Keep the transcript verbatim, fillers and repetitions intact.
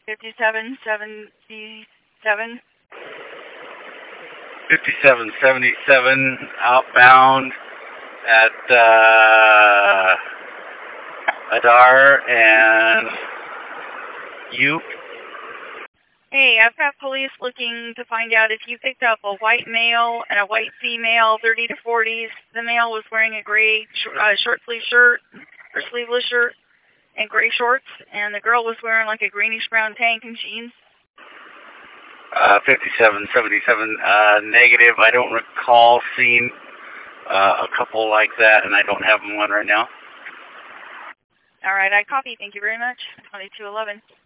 fifty-seven seventy-seven. fifty-seven seventy-seven outbound at uh, Adar and you. Hey, I've got police looking to find out if you picked up a white male and a white female, thirty to forties. The male was wearing a gray sh uh, short sleeve shirt or sleeveless shirt and gray shorts, and the girl was wearing like a greenish brown tank and jeans. Uh, fifty-seven seventy-seven, uh, negative. I don't recall seeing uh, a couple like that, and I don't have them on right now. All right, I copy. Thank you very much. twenty-two eleven.